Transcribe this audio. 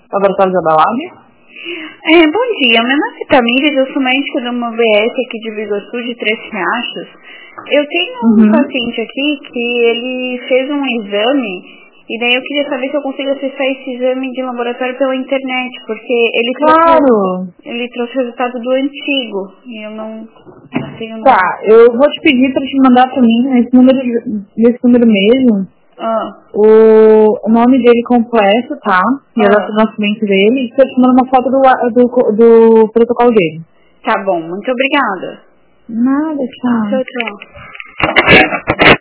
Laboratório da Balada? Bom dia, meu nome é Tamires, eu sou médica de uma UBS aqui de Biguaçu, de Três Riachos. Eu tenho um paciente aqui que ele fez um exame e daí eu queria saber se eu consigo acessar esse exame de laboratório pela internet, porque ele trouxe o resultado do antigo e eu não tenho... Tá, eu vou te pedir para te mandar para mim nesse número mesmo. O nome dele completo, tá? E a data de nascimento dele. E eu te mando uma foto do protocolo dele. Tá bom, muito obrigada. Nada, tchau. Tchau, tchau.